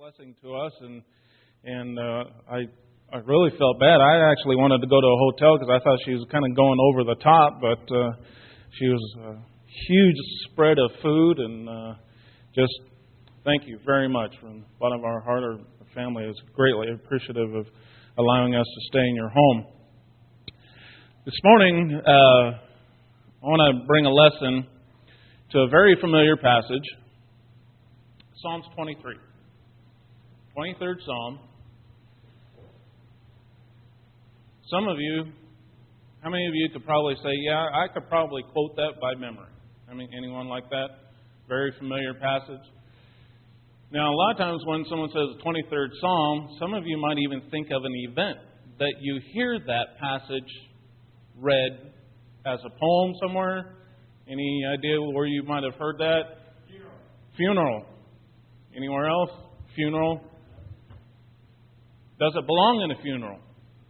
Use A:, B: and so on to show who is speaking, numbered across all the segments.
A: blessing to us, and I really felt bad. I actually wanted to go to a hotel because I thought she was kind of going over the top, but she was a huge spread of food, and just thank you very much from the bottom of our heart. Our family is greatly appreciative of allowing us to stay in your home. This morning, I want to bring a lesson to a very familiar passage, Psalms 23. 23rd Psalm. Some of you, how many of you could probably say, yeah, I could probably quote that by memory? I mean, anyone like that? Very familiar passage. Now, a lot of times when someone says 23rd Psalm, some of you might even think of an event that you hear that passage read as a poem somewhere. Any idea where you might have heard that? Funeral. Anywhere else? Funeral. Does it belong in a funeral?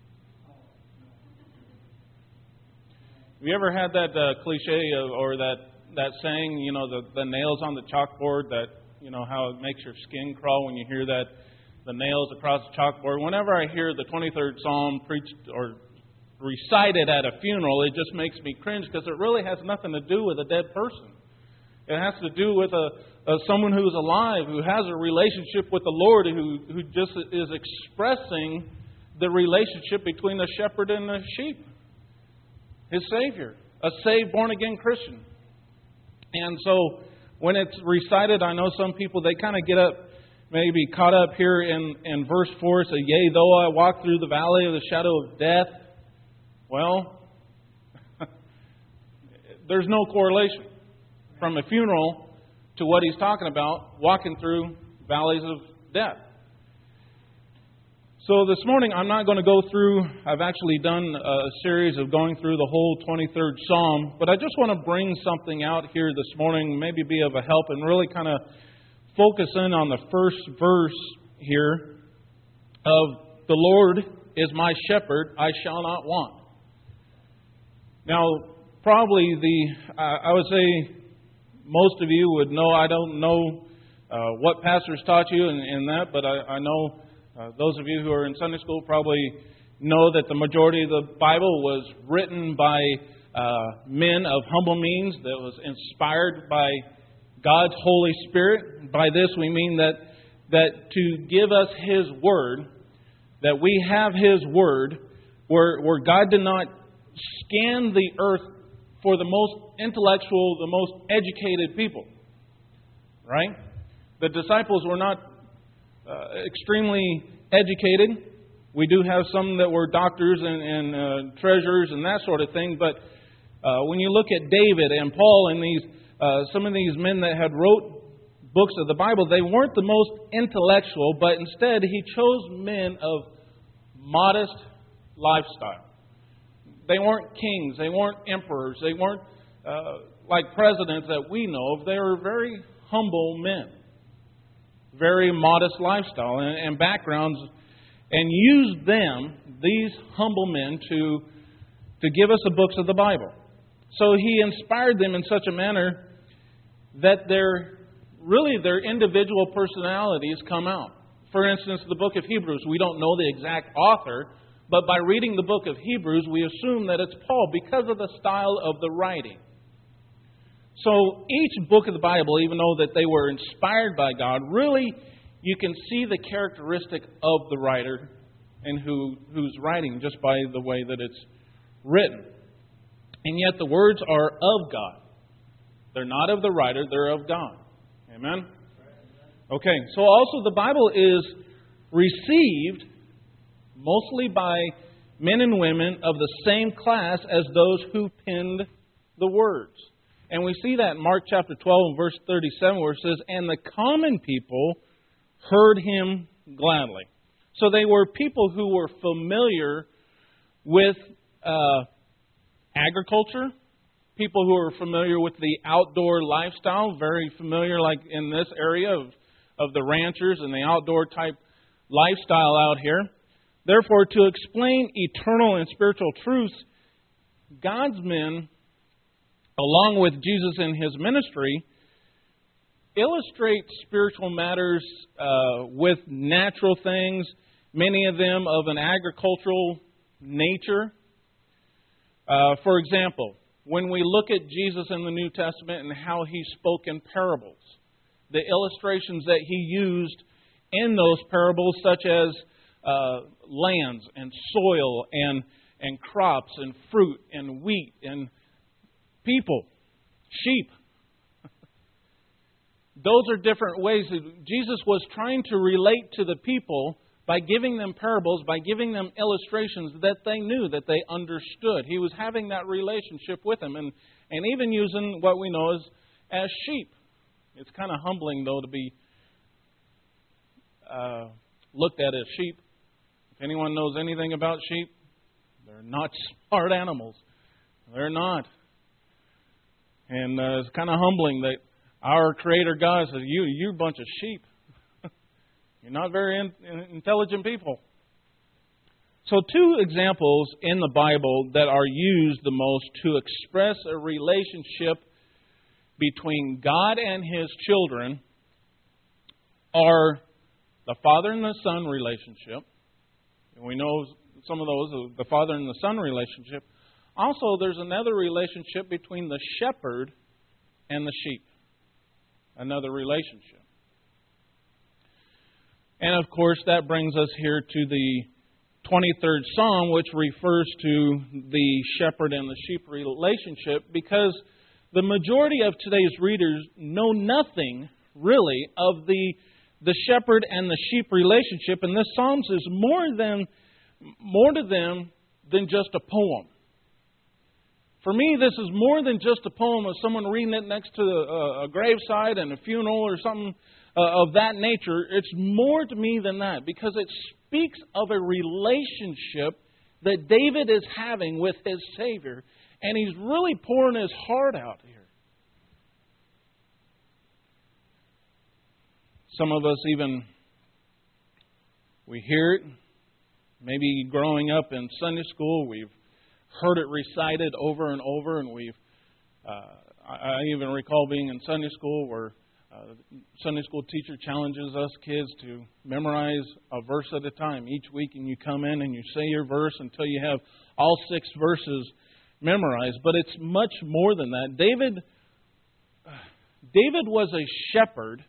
A: Have you ever had that cliche or that saying, you know, the nails on the chalkboard, that, you know, how it makes your skin crawl when you hear that, the nails across the chalkboard? Whenever I hear the 23rd Psalm preached or recited at a funeral, it just makes me cringe because it really has nothing to do with a dead person. It has to do with someone who's alive, who has a relationship with the Lord, who just is expressing the relationship between the shepherd and the sheep. His Savior, a saved, born-again Christian. And so when it's recited, I know some people, they kind of get up, maybe caught up here in verse 4, say, yea, though I walk through the valley of the shadow of death. Well, there's no correlation from a funeral to what he's talking about, walking through valleys of death. So this morning, I'm not going to go through, I've actually done a series of going through the whole 23rd Psalm, but I just want to bring something out here this morning, maybe be of a help, and really kind of focus in on the first verse here of, the Lord is my shepherd, I shall not want. Now, probably I would say most of you would know, I don't know what pastors taught you in that, but I know those of you who are in Sunday school probably know that the majority of the Bible was written by men of humble means, that was inspired by God's Holy Spirit. By this we mean that to give us His Word, that we have His Word, where God did not scan the earth for the most intellectual, the most educated people. Right? The disciples were not extremely educated. We do have some that were doctors and treasurers and that sort of thing. But when you look at David and Paul and these some of these men that had wrote books of the Bible, they weren't the most intellectual, but instead he chose men of modest lifestyle. They weren't kings. They weren't emperors. They weren't like presidents that we know of. They were very humble men. Very modest lifestyle and backgrounds. And used them, these humble men, to give us the books of the Bible. So He inspired them in such a manner that their individual personalities come out. For instance, the book of Hebrews, we don't know the exact author, but by reading the book of Hebrews, we assume that it's Paul because of the style of the writing. So each book of the Bible, even though that they were inspired by God, really you can see the characteristic of the writer and who's writing just by the way that it's written. And yet the words are of God. They're not of the writer, they're of God. Amen? Okay, so also the Bible is received mostly by men and women of the same class as those who penned the words. And we see that in Mark chapter 12 and verse 37 where it says, and the common people heard him gladly. So they were people who were familiar with agriculture, people who were familiar with the outdoor lifestyle, very familiar like in this area of the ranchers and the outdoor type lifestyle out here. Therefore, to explain eternal and spiritual truths, God's men, along with Jesus in His ministry, illustrate spiritual matters with natural things, many of them of an agricultural nature. For example, when we look at Jesus in the New Testament and how He spoke in parables, the illustrations that He used in those parables, such as lands and soil and crops and fruit and wheat and people, sheep. Those are different ways that Jesus was trying to relate to the people by giving them parables, by giving them illustrations that they knew, that they understood. He was having that relationship with them, and even using what we know as sheep. It's kind of humbling, though, to be looked at as sheep. If anyone knows anything about sheep, they're not smart animals. They're not. And it's kind of humbling that our Creator God says, you're a bunch of sheep. You're not very intelligent people. So 2 examples in the Bible that are used the most to express a relationship between God and His children are the Father and the Son relationship. And we know some of those, the Father and the Son relationship. Also, there's another relationship between the shepherd and the sheep. Another relationship. And of course, that brings us here to the 23rd Psalm, which refers to the shepherd and the sheep relationship, because the majority of today's readers know nothing, really, of the shepherd and the sheep relationship, and this Psalms is more to them than just a poem. For me, this is more than just a poem of someone reading it next to a graveside and a funeral or something of that nature. It's more to me than that, because it speaks of a relationship that David is having with his Savior, and he's really pouring his heart out here. Some of us even, we hear it, maybe growing up in Sunday school, we've heard it recited over and over, and I even recall being in Sunday school where Sunday school teacher challenges us kids to memorize a verse at a time each week, and you come in and you say your verse until you have all 6 verses memorized. But it's much more than that. David was a shepherd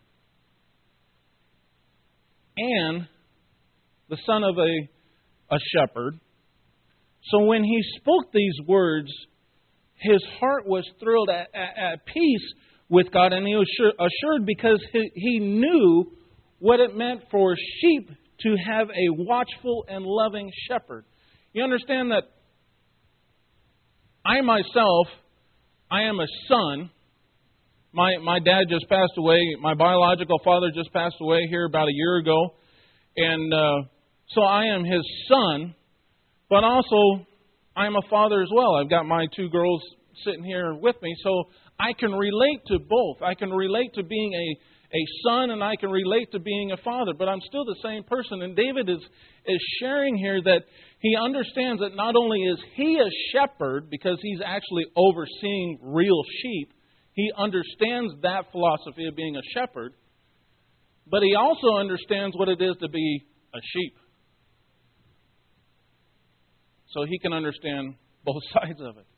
A: and the son of a shepherd. So when he spoke these words, his heart was thrilled at peace with God, and he was assured because he knew what it meant for sheep to have a watchful and loving shepherd. You understand that I myself, I am a son. My dad just passed away. My biological father just passed away here about a year ago. And so I am his son, but also I am a father as well. I've got my 2 girls sitting here with me, so I can relate to both. I can relate to being a son, and I can relate to being a father, but I'm still the same person. And David is sharing here that he understands that not only is he a shepherd, because he's actually overseeing real sheep, he understands that philosophy of being a shepherd, but he also understands what it is to be a sheep. So he can understand both sides of it.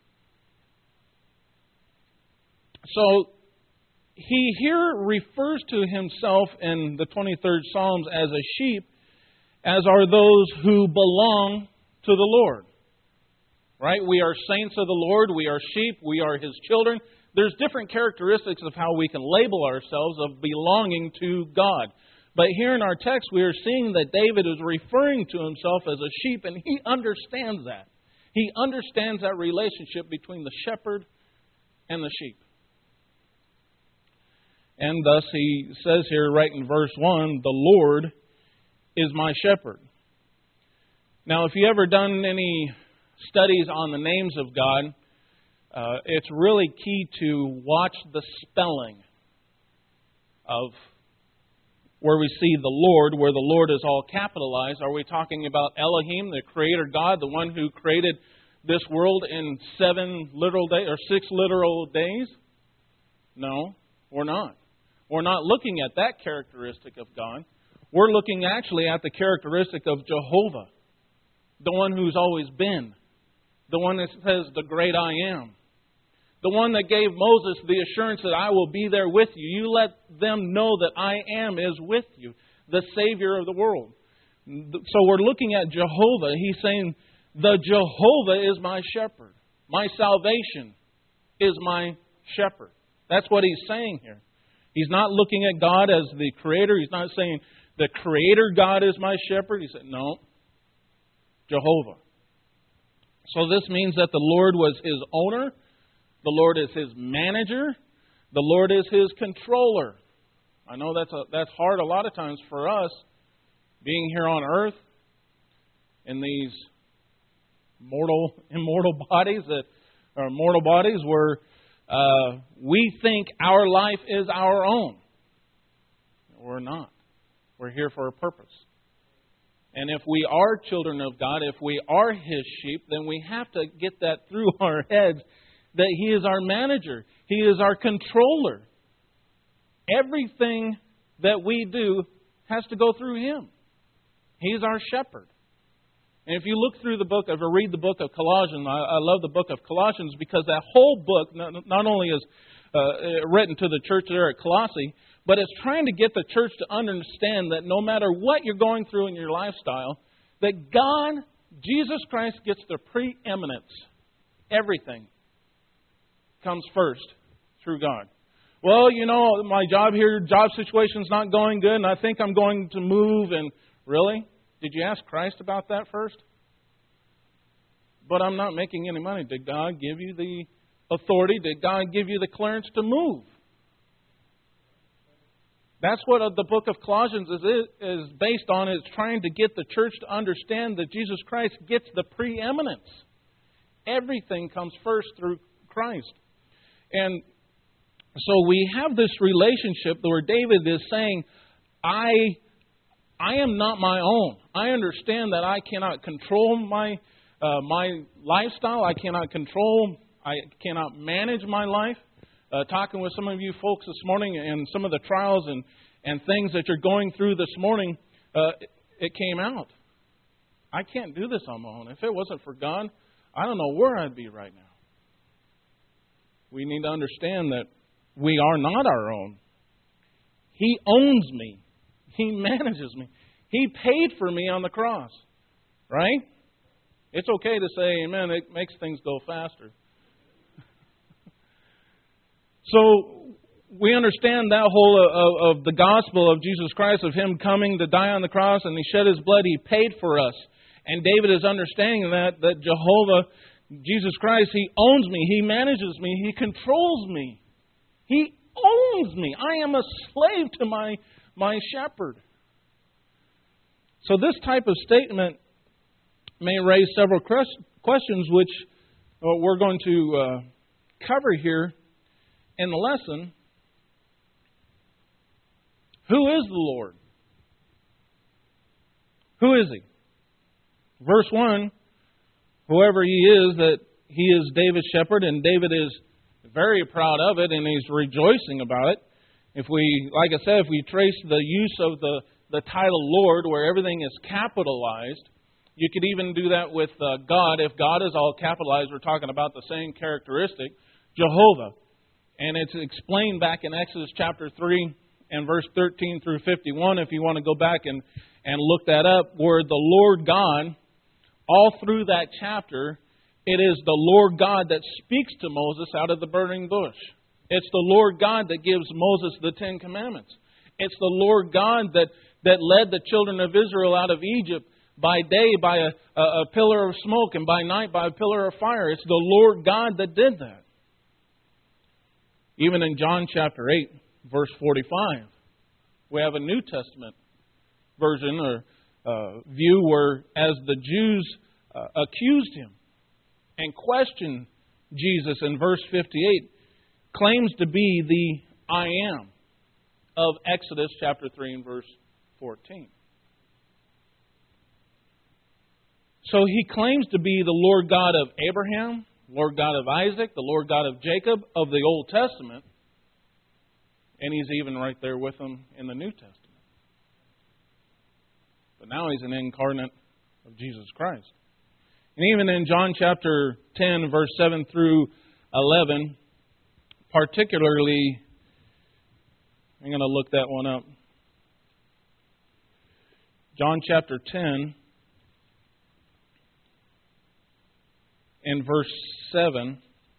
A: So he here refers to himself in the 23rd Psalms as a sheep, as are those who belong to the Lord. Right? We are saints of the Lord. We are sheep. We are His children. There's different characteristics of how we can label ourselves of belonging to God. But here in our text, we are seeing that David is referring to himself as a sheep, and he understands that. He understands that relationship between the shepherd and the sheep. And thus he says here right in verse 1, the Lord is my shepherd. Now, if you ever done any studies on the names of God, it's really key to watch the spelling of where we see the Lord, where the Lord is all capitalized. Are we talking about Elohim, the Creator God, the one who created this world in 7 literal days or 6 literal days? No, we're not. We're not looking at that characteristic of God. We're looking actually at the characteristic of Jehovah, the one who's always been, the one that says, the great I am, the one that gave Moses the assurance that I will be there with you. You let them know that I am is with you, the Savior of the world. So we're looking at Jehovah. He's saying, the Jehovah is my shepherd. My salvation is my shepherd. That's what he's saying here. He's not looking at God as the Creator. He's not saying, the Creator God is my shepherd. He said, no, Jehovah. So this means that the Lord was his owner. The Lord is his manager. The Lord is his controller. I know that's hard a lot of times for us, being here on earth in these immortal bodies that are mortal bodies where we think our life is our own. We're not. We're here for a purpose. And if we are children of God, if we are his sheep, then we have to get that through our heads that he is our manager. He is our controller. Everything that we do has to go through him. He's our shepherd. And if you look through the book, read the book of Colossians, I love the book of Colossians because that whole book not only is written to the church there at Colossae, but it's trying to get the church to understand that no matter what you're going through in your lifestyle, that God, Jesus Christ, gets the preeminence. Everything comes first through God. Well, my job situation's not going good, and I think I'm going to move. And really? Did you ask Christ about that first? But I'm not making any money. Did God give you the authority? Did God give you the clearance to move? That's what the book of Colossians is based on. It's trying to get the church to understand that Jesus Christ gets the preeminence. Everything comes first through Christ. And so we have this relationship where David is saying, I am not my own. I understand that I cannot control my lifestyle. I cannot manage my life. Talking with some of you folks this morning and some of the trials and things that you're going through this morning, it came out. I can't do this on my own. If it wasn't for God, I don't know where I'd be right now. We need to understand that we are not our own. He owns me. He manages me. He paid for me on the cross. Right? It's okay to say amen. It makes things go faster. So we understand that whole of the gospel of Jesus Christ, of him coming to die on the cross, and he shed his blood. He paid for us. And David is understanding that Jehovah, Jesus Christ, he owns me. He manages me. He controls me. He owns me. I am a slave to my shepherd. So this type of statement may raise several questions, which we're going to cover here in the lesson. Who is the Lord? Who is he? Verse 1, whoever he is, that he is David's shepherd, and David is very proud of it, and he's rejoicing about it. If we, like I said, if we trace the use of the title Lord, where everything is capitalized, you could even do that with God. If God is all capitalized, we're talking about the same characteristic, Jehovah. And it's explained back in Exodus chapter 3 and verse 13 through 51, if you want to go back and look that up, where the Lord God, all through that chapter, it is the Lord God that speaks to Moses out of the burning bush. It's the Lord God that gives Moses the Ten Commandments. It's the Lord God that led the children of Israel out of Egypt by day by a pillar of smoke and by night by a pillar of fire. It's the Lord God that did that. Even in John chapter 8, verse 45, we have a New Testament version or view where as the Jews accused him and questioned Jesus in verse 58, claims to be the I am of Exodus chapter 3 and verse 14. So he claims to be the Lord God of Abraham, Lord God of Isaac, the Lord God of Jacob of the Old Testament. And He's even right there with them in the New Testament. But now He's an incarnate of Jesus Christ. And even in John chapter 10, verse 7 through 11, particularly, I'm going to look that one up. John chapter 10 and verse 7.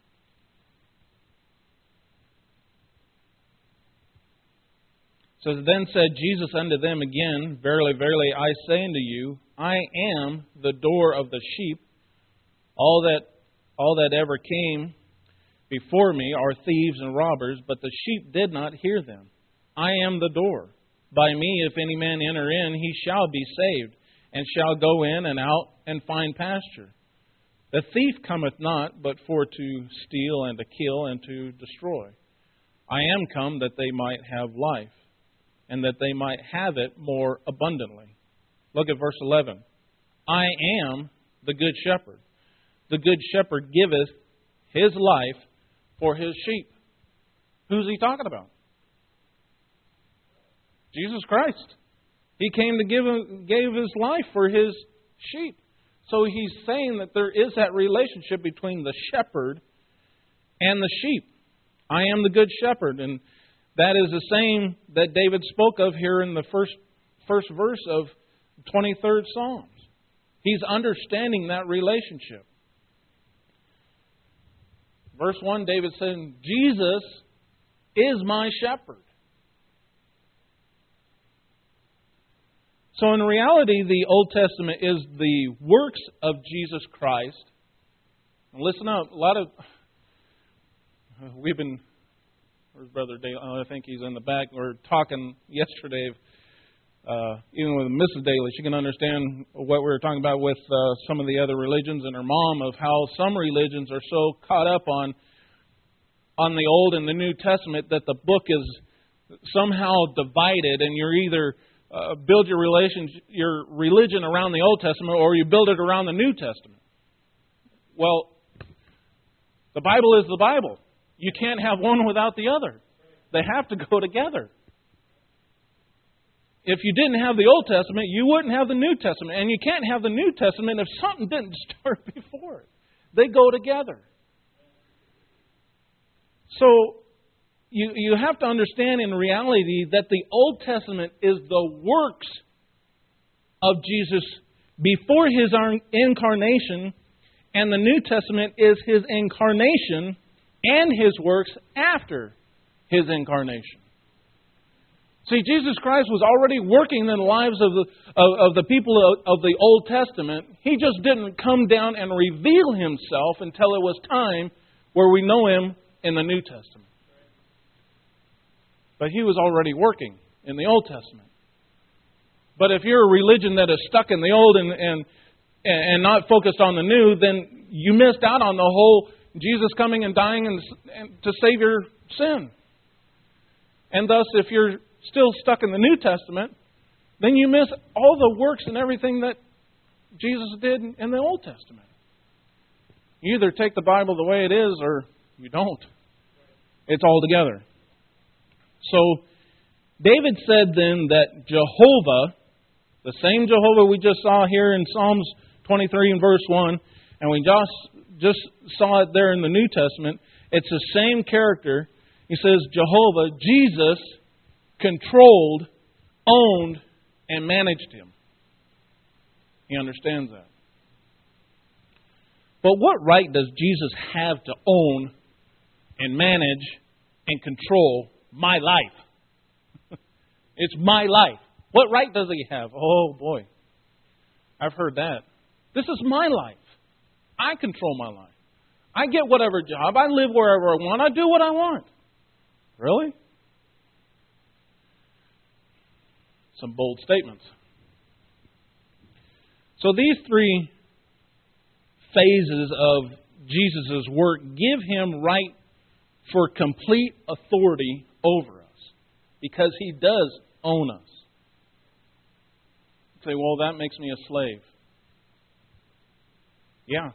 A: Says, Then said Jesus unto them again, Verily, verily, I say unto you, I am the door of the sheep. All that ever came before me are thieves and robbers, but the sheep did not hear them. I am the door. By me, if any man enter in, he shall be saved, and shall go in and out and find pasture. The thief cometh not, but for to steal and to kill and to destroy. I am come that they might have life, and that they might have it more abundantly. Look at verse 11. I am the good shepherd. The good shepherd giveth his life for his sheep. Who's he talking about? Jesus Christ. He came to gave his life for his sheep. So he's saying that there is that relationship between the shepherd and the sheep. I am the good shepherd. And that is the same that David spoke of here in the first verse of 23rd Psalms. He's understanding that relationship. Verse 1, David said, Jesus is my shepherd. So in reality, the Old Testament is the works of Jesus Christ. And listen up, where's Brother Dale? I think he's in the back. We were talking yesterday, even with Mrs. Daly, she can understand what we were talking about with some of the other religions and her mom, of how some religions are so caught up on the Old and the New Testament that the book is somehow divided, and you're either build your religion around the Old Testament, or you build it around the New Testament. Well, the Bible is the Bible. You can't have one without the other. They have to go together. If you didn't have the Old Testament, you wouldn't have the New Testament. And you can't have the New Testament if something didn't start before it. They go together. So, you have to understand in reality that the Old Testament is the works of Jesus before His incarnation, and the New Testament is His incarnation and His works after His incarnation. See, Jesus Christ was already working in the lives of the people of the Old Testament. He just didn't come down and reveal Himself until it was time where we know Him in the New Testament. But He was already working in the Old Testament. But if you're a religion that is stuck in the Old and not focused on the New, then you missed out on the whole Jesus coming and dying and to save your sin. And thus, if you're still stuck in the New Testament, then you miss all the works and everything that Jesus did in the Old Testament. You either take the Bible the way it is or you don't. It's all together. So, David said then that Jehovah, the same Jehovah we just saw here in Psalms 23 and verse 1, and we just saw it there in the New Testament, it's the same character. He says Jehovah, Jesus, controlled, owned, and managed him. He understands that. But what right does Jesus have to own and manage and control my life? It's my life. What right does He have? Oh boy, I've heard that. This is my life. I control my life. I get whatever job. I live wherever I want. I do what I want. Really? Some bold statements. So these three phases of Jesus' work give Him right for complete authority over us, because He does own us. You say, well, that makes me a slave. Yeah.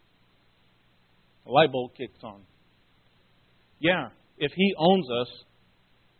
A: The light bulb kicks on. Yeah, if He owns us,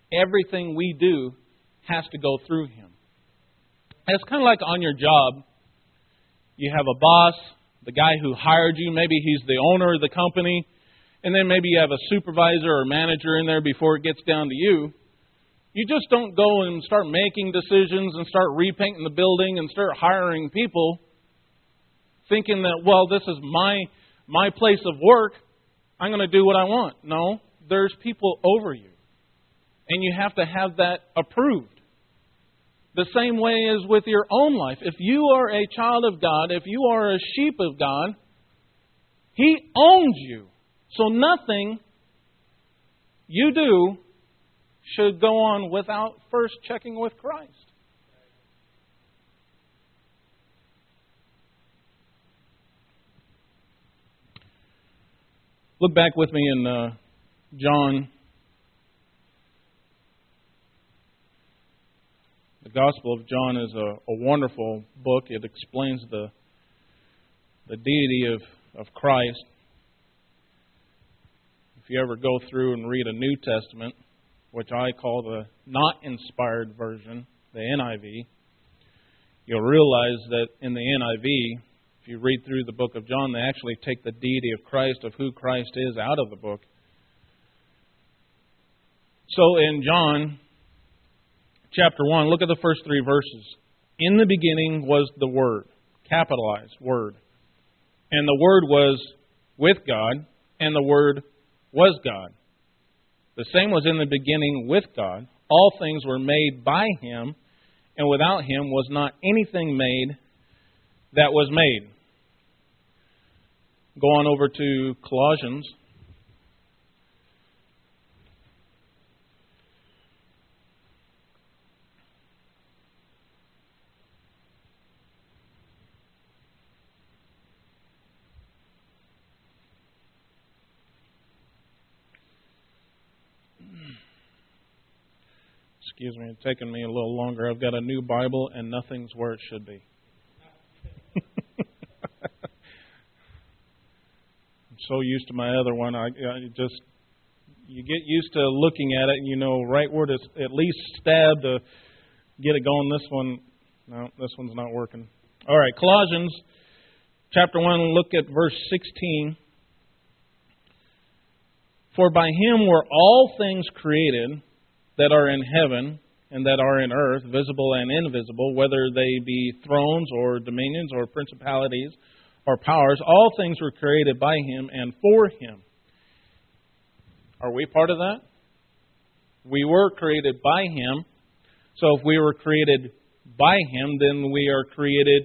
A: Everything we do has to go through Him. It's kind of like on your job. You have a boss, the guy who hired you. Maybe he's the owner of the company. And then maybe you have a supervisor or manager in there before it gets down to you. You just don't go and start making decisions and start repainting the building and start hiring people thinking that, well, this is my place of work. I'm going to do what I want. No, there's people over you. And you have to have that approved. The same way as with your own life. If you are a child of God, if you are a sheep of God, He owns you. So nothing you do should go on without first checking with Christ. Look back with me in John. The Gospel of John is a wonderful book. It explains the deity of Christ. If you ever go through and read a New Testament, which I call the not inspired version, the NIV, you'll realize that in the NIV, if you read through the book of John, they actually take the deity of Christ, of who Christ is, out of the book. So in John chapter 1, look at the first 3 verses. In the beginning was the Word, capitalized Word. And the Word was with God, and the Word was God. The same was in the beginning with God. All things were made by Him, and without Him was not anything made that was made. Go on over to Colossians. Excuse me, it's taken me a little longer. I've got a new Bible and nothing's where it should be. I'm so used to my other one. You get used to looking at it and you know right where to at least stab to get it going. This one, no, this one's not working. All right, Colossians chapter 1, look at verse 16. For by Him were all things created that are in heaven and that are in earth, visible and invisible, whether they be thrones or dominions or principalities or powers. All things were created by Him and for Him. Are we part of that? We were created by Him. So if we were created by Him, then we are created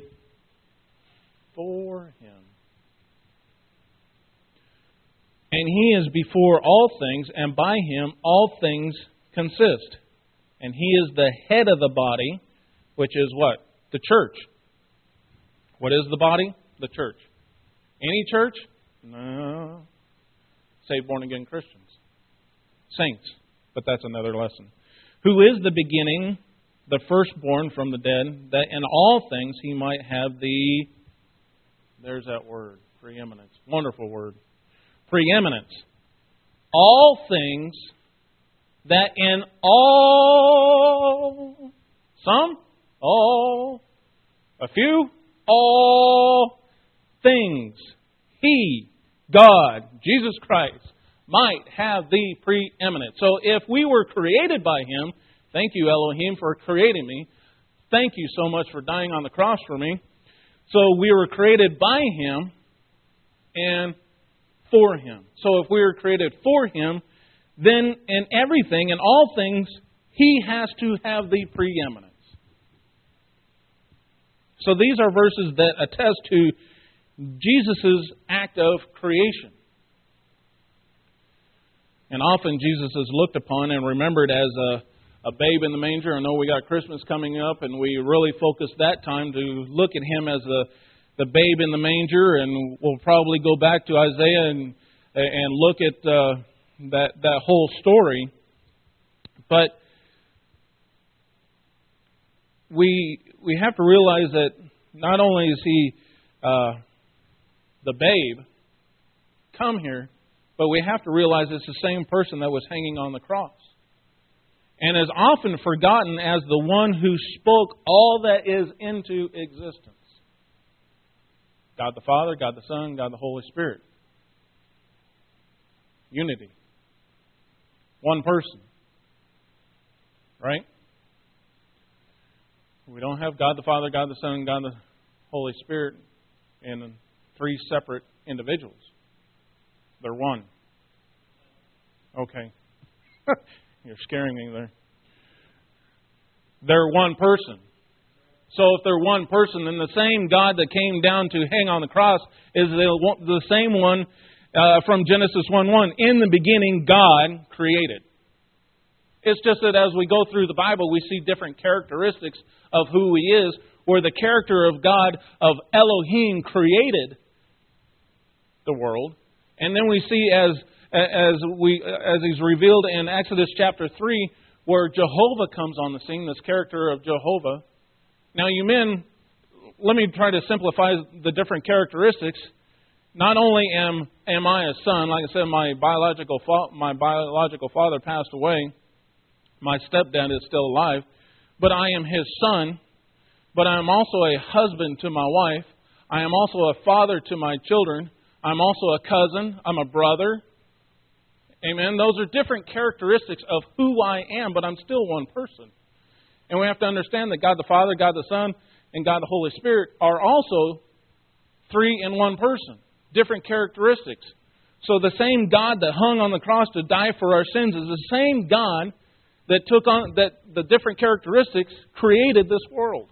A: for Him. And He is before all things, and by Him all things consist. And He is the head of the body, which is what? The church. What is the body? The church. Any church? No. Saved, born-again Christians. Saints. But that's another lesson. Who is the beginning, the firstborn from the dead, that in all things He might have the... There's that word. Preeminence. Wonderful word. Preeminence. All things... that in all, some, all, a few, all things, He, God, Jesus Christ, might have the preeminence. So if we were created by Him, thank you, Elohim, for creating me. Thank you so much for dying on the cross for me. So we were created by Him and for Him. So if we were created for Him, then in everything, in all things, He has to have the preeminence. So these are verses that attest to Jesus' act of creation. And often Jesus is looked upon and remembered as a babe in the manger. I know we got Christmas coming up, and we really focus that time to look at Him as the babe in the manger, and we'll probably go back to Isaiah and look at that whole story. But we have to realize that not only is He the babe come here, but we have to realize it's the same person that was hanging on the cross. and is often forgotten as the one who spoke all that is into existence. God the Father, God the Son, God the Holy Spirit. Unity. One person. Right? We don't have God the Father, God the Son, God the Holy Spirit in three separate individuals. They're one. Okay. You're scaring me there. They're one person. So if they're one person, then the same God that came down to hang on the cross is the same one from Genesis 1:1. In the beginning, God created. It's just that as we go through the Bible, we see different characteristics of who He is, where the character of God, of Elohim, created the world. And then we see as He's revealed in Exodus chapter 3, where Jehovah comes on the scene, this character of Jehovah. Now, you men, let me try to simplify the different characteristics. Not only am I a son, like I said, my biological father passed away. My stepdad is still alive, but I am his son. But I am also a husband to my wife. I am also a father to my children. I'm also a cousin. I'm a brother. Amen. Those are different characteristics of who I am, but I'm still one person. And we have to understand that God the Father, God the Son, and God the Holy Spirit are also three in one person. Different characteristics. So the same God that hung on the cross to die for our sins is the same God that took on that the different characteristics created this world.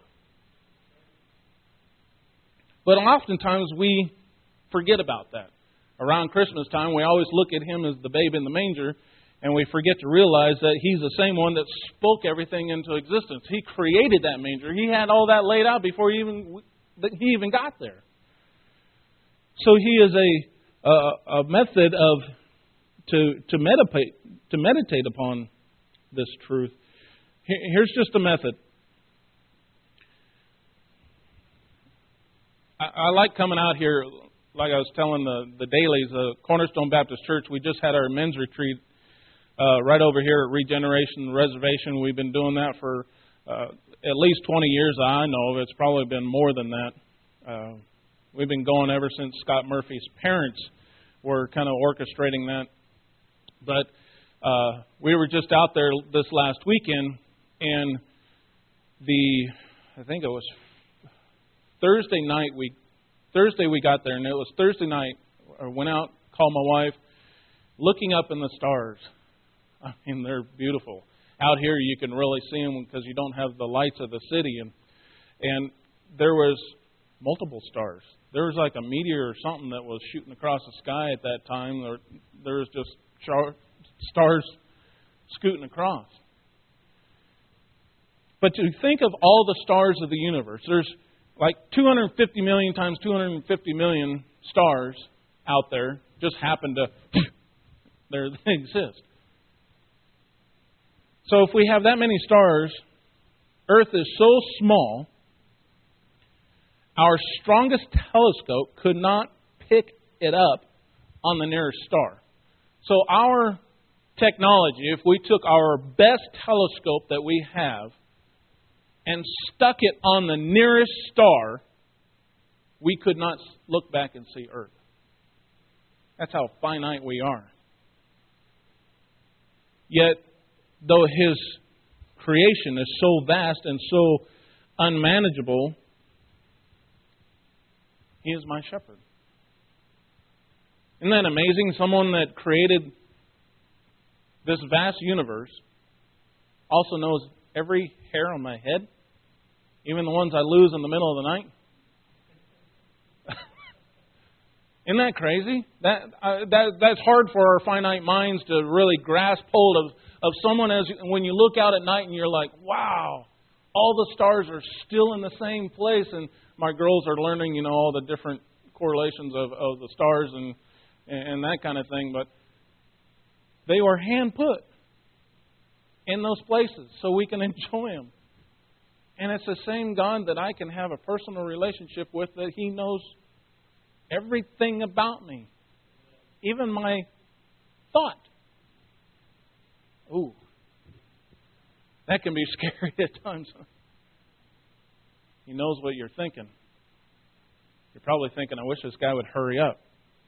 A: But oftentimes we forget about that. Around Christmas time, we always look at Him as the babe in the manger, and we forget to realize that He's the same one that spoke everything into existence. He created that manger. He had all that laid out before He even got there. So He is a method of to meditate upon this truth. Here's just a method. I like coming out here, like I was telling the dailies, Cornerstone Baptist Church. We just had our men's retreat right over here at Regeneration Reservation. We've been doing that for at least 20 years. I know of. It's probably been more than that. We've been going ever since Scott Murphy's parents were kind of orchestrating that. But we were just out there this last weekend, and I think it was Thursday night. Thursday we got there, and it was Thursday night. I went out, called my wife, looking up in the stars. I mean, they're beautiful. Out here you can really see them because you don't have the lights of the city, and there was multiple stars. There was like a meteor or something that was shooting across the sky at that time. There was just stars scooting across. But to think of all the stars of the universe, there's like 250 million times 250 million stars out there. Just happen to, there they exist. So if we have that many stars, Earth is so small, our strongest telescope could not pick it up on the nearest star. So our technology, if we took our best telescope that we have and stuck it on the nearest star, we could not look back and see Earth. That's how finite we are. Yet, though His creation is so vast and so unmanageable, He is my shepherd. Isn't that amazing? Someone that created this vast universe also knows every hair on my head, even the ones I lose in the middle of the night. Isn't that crazy? That's hard for our finite minds to really grasp hold of someone as when you look out at night and you're like, wow, all the stars are still in the same place. And my girls are learning, all the different correlations of the stars and that kind of thing. But they were hand put in those places so we can enjoy them. And it's the same God that I can have a personal relationship with, that He knows everything about me. Even my thought. Ooh. That can be scary at times. He knows what you're thinking. You're probably thinking, I wish this guy would hurry up.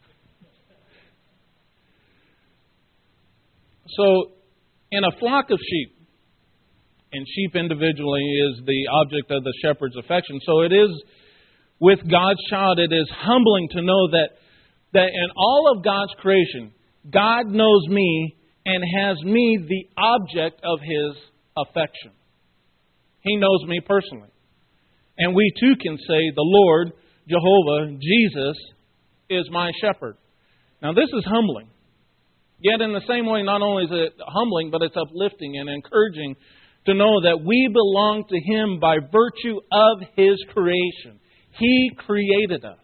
A: So, in a flock of sheep, and sheep individually is the object of the shepherd's affection. So it is with God's child, it is humbling to know that in all of God's creation, God knows me and has me the object of His affection. He knows me personally. And we too can say, the Lord, Jehovah, Jesus, is my shepherd. Now this is humbling. Yet in the same way, not only is it humbling, but it's uplifting and encouraging to know that we belong to Him by virtue of His creation. He created us.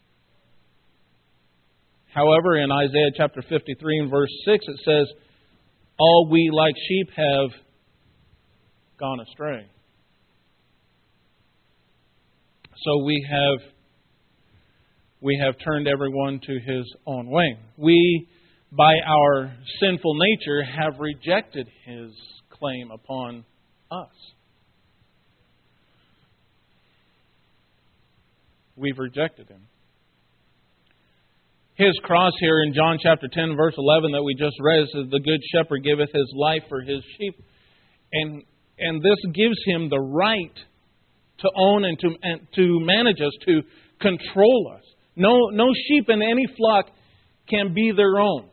A: However, in Isaiah chapter 53 and verse 6, it says, all we like sheep have gone astray. So we have turned everyone to his own way. We, by our sinful nature, have rejected His claim upon us. We've rejected Him. His cross here in John chapter 10, verse 11 that we just read says, the good shepherd giveth his life for his sheep. And this gives Him the right to own and to manage us, to control us. No sheep in any flock can be their own.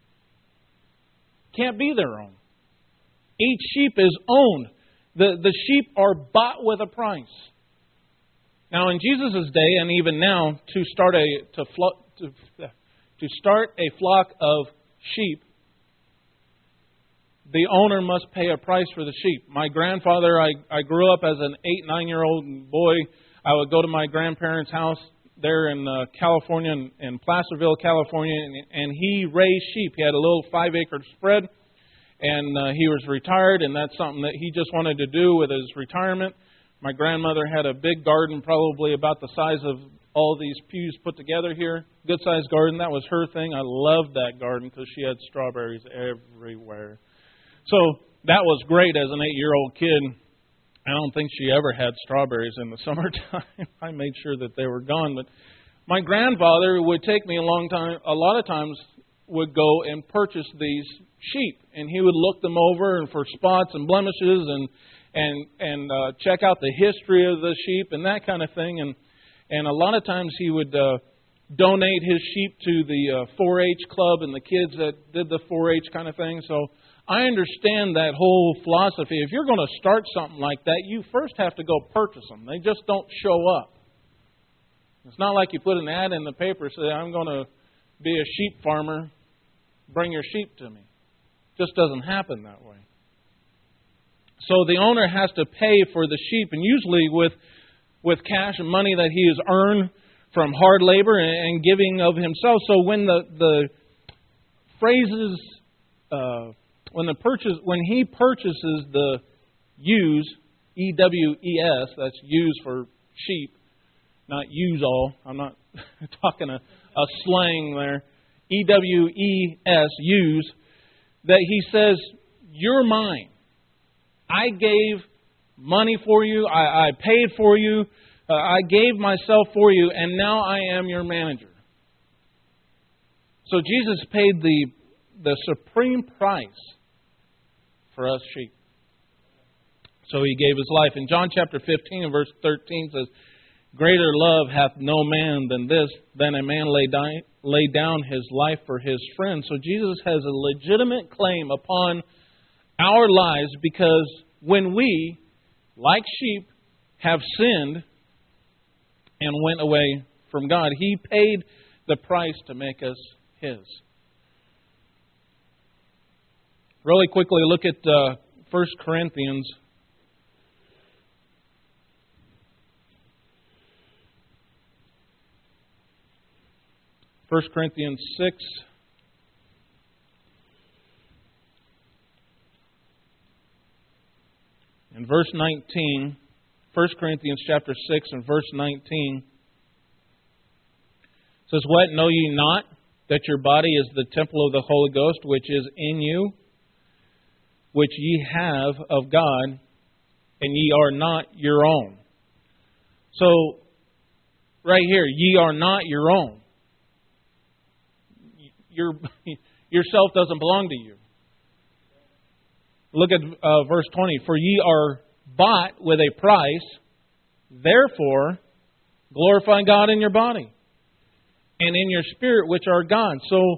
A: Can't be their own. Each sheep is owned. The sheep are bought with a price. Now, in Jesus' day, and even now, to start a flock of sheep, the owner must pay a price for the sheep. My grandfather, I grew up as an 8-9-year-old boy. I would go to my grandparents' house there in California, in Placerville, California, and he raised sheep. He had a little 5-acre spread, and he was retired, and that's something that he just wanted to do with his retirement. My grandmother had a big garden, probably about the size of all these pews put together here. Good-sized garden. That was her thing. I loved that garden because she had strawberries everywhere. So that was great as an 8-year-old kid. I don't think she ever had strawberries in the summertime. I made sure that they were gone. But my grandfather would take me a lot of times would go and purchase these sheep. And he would look them over and for spots and blemishes and check out the history of the sheep and that kind of thing. And a lot of times he would donate his sheep to the 4-H club and the kids that did the 4-H kind of thing. So I understand that whole philosophy. If you're going to start something like that, you first have to go purchase them. They just don't show up. It's not like you put an ad in the paper and say, I'm going to be a sheep farmer, bring your sheep to me. It just doesn't happen that way. So the owner has to pay for the sheep, and usually with cash and money that he has earned from hard labor and giving of himself. So when the phrases, when he purchases the ewes, EWES, that's ewes for sheep, not ewes all. I'm not talking a slang there. EWES, ewes, that he says, you're mine. I gave money for you. I paid for you. I gave myself for you, and now I am your manager. So Jesus paid the supreme price for us sheep. So He gave His life. In John chapter 15 and verse 13 says, greater love hath no man than this, than a man lay down his life for his friends. So Jesus has a legitimate claim upon our lives because when we, like sheep, have sinned and went away from God, He paid the price to make us His. Really quickly look at 1 Corinthians. 1 Corinthians 6. In verse 19, 1 Corinthians chapter 6 and verse 19 says, what, know ye not that your body is the temple of the Holy Ghost, which is in you, which ye have of God, and ye are not your own. So, right here, ye are not your own. Yourself doesn't belong to you. Look at verse 20. For ye are bought with a price, therefore glorify God in your body and in your spirit, which are God. So,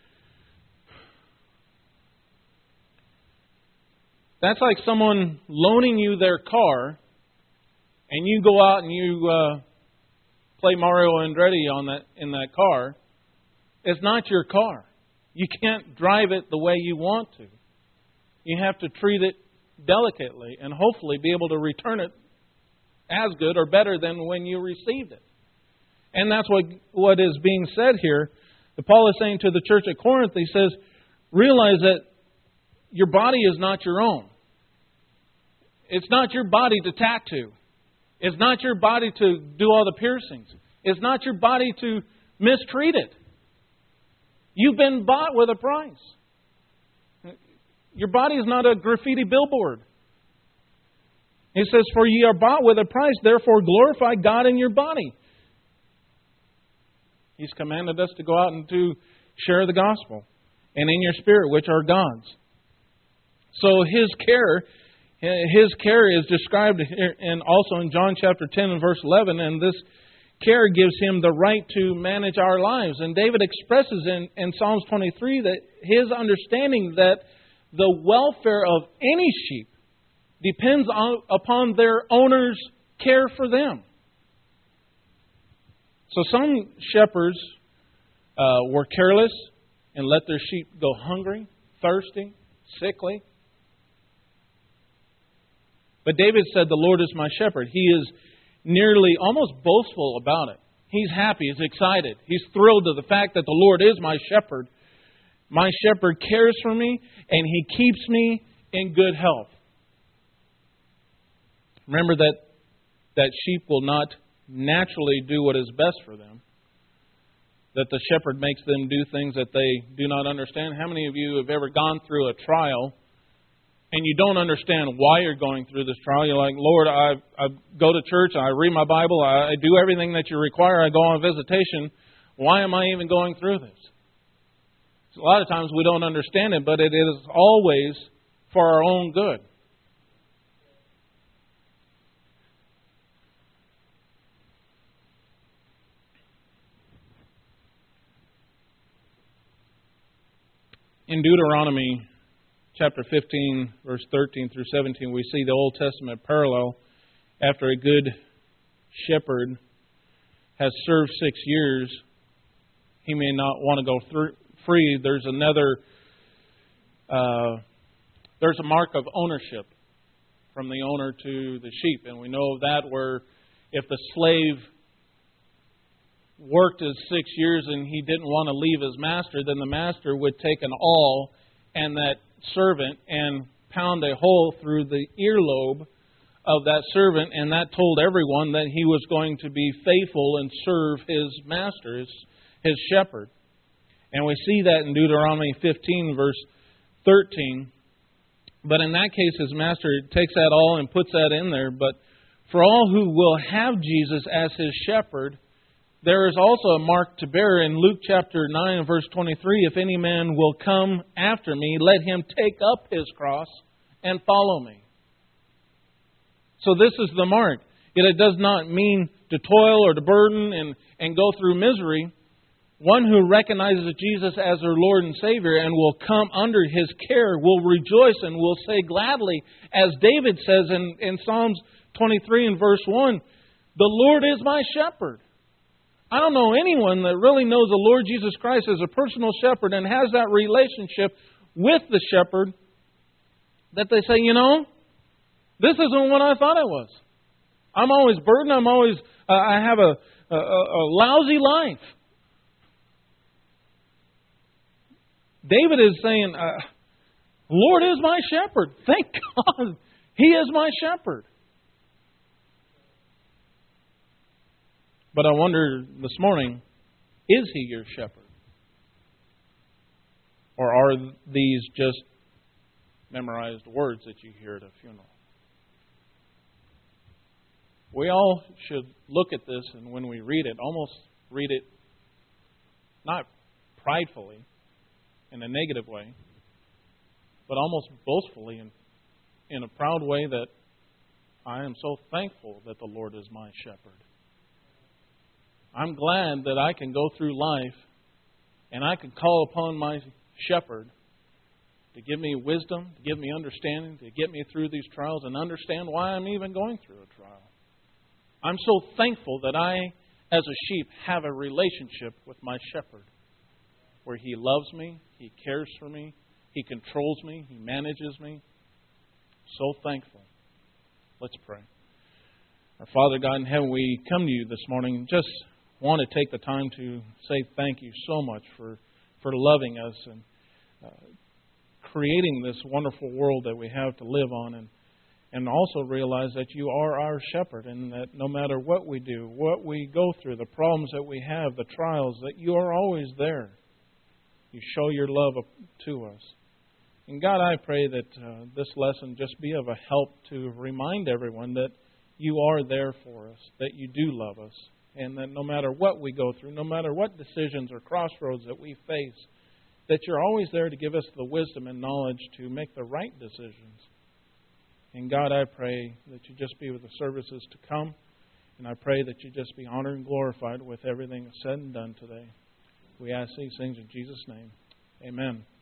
A: that's like someone loaning you their car, and you go out and you play Mario Andretti in that car. It's not your car. You can't drive it the way you want to. You have to treat it delicately and hopefully be able to return it as good or better than when you received it. And that's what is being said here. Paul is saying to the church at Corinth, he says, realize that your body is not your own. It's not your body to tattoo. It's not your body to do all the piercings. It's not your body to mistreat it. You've been bought with a price. Your body is not a graffiti billboard. He says, for ye are bought with a price, therefore glorify God in your body. He's commanded us to go out and to share the gospel. And in your spirit, which are God's. So His care is described here and also in John chapter 10 and verse 11. And this care gives Him the right to manage our lives. And David expresses in Psalms 23 that his understanding that the welfare of any sheep depends upon their owner's care for them. So some shepherds were careless and let their sheep go hungry, thirsty, sickly. But David said, the Lord is my shepherd. He is nearly almost boastful about it. He's happy, he's excited. He's thrilled to the fact that the Lord is my shepherd. My shepherd cares for me, and He keeps me in good health. Remember that sheep will not naturally do what is best for them. That the shepherd makes them do things that they do not understand. How many of you have ever gone through a trial and you don't understand why you're going through this trial? You're like, Lord, I go to church, I read my Bible, I do everything that you require, I go on visitation. Why am I even going through this? So a lot of times we don't understand it, but it is always for our own good. In Deuteronomy chapter 15, verse 13 through 17, we see the Old Testament parallel. After a good shepherd has served 6 years, he may not want to go free. There's there's a mark of ownership from the owner to the sheep. And we know that where if the slave worked his 6 years and he didn't want to leave his master, then the master would take an awl and that servant and pound a hole through the earlobe of that servant, and that told everyone that he was going to be faithful and serve his master, his shepherd. And we see that in Deuteronomy 15, verse 13. But in that case, his master takes that all and puts that in there. But for all who will have Jesus as his shepherd, there is also a mark to bear in Luke chapter 9, verse 23. If any man will come after me, let him take up his cross and follow me. So this is the mark. Yet it does not mean to toil or to burden and go through misery. One who recognizes Jesus as their Lord and Savior and will come under His care will rejoice and will say gladly, as David says in Psalms 23 and verse 1, the Lord is my shepherd. I don't know anyone that really knows the Lord Jesus Christ as a personal shepherd and has that relationship with the shepherd that they say, this isn't what I thought it was. I'm always burdened. I have a lousy life. David is saying, Lord is my shepherd. Thank God He is my shepherd. But I wonder this morning, is He your shepherd? Or are these just memorized words that you hear at a funeral. We all should look at this, and when we read it, almost read it not pridefully in a negative way, but almost boastfully in a proud way that I am so thankful that the Lord is my shepherd. I'm glad that I can go through life and I can call upon my shepherd to give me wisdom, to give me understanding, to get me through these trials and understand why I'm even going through a trial. I'm so thankful that I, as a sheep, have a relationship with my shepherd where He loves me, He cares for me, He controls me, He manages me. So thankful. Let's pray. Our Father God in heaven, we come to You this morning and just want to take the time to say thank You so much for loving us and creating this wonderful world that we have to live on, and also realize that You are our shepherd, and that no matter what we do, what we go through, the problems that we have, the trials, that You are always there. You show Your love to us. And God, I pray that this lesson just be of a help to remind everyone that You are there for us, that You do love us, and that no matter what we go through, no matter what decisions or crossroads that we face, that You're always there to give us the wisdom and knowledge to make the right decisions. And God, I pray that You just be with the services to come, and I pray that You just be honored and glorified with everything said and done today. We ask these things in Jesus' name. Amen.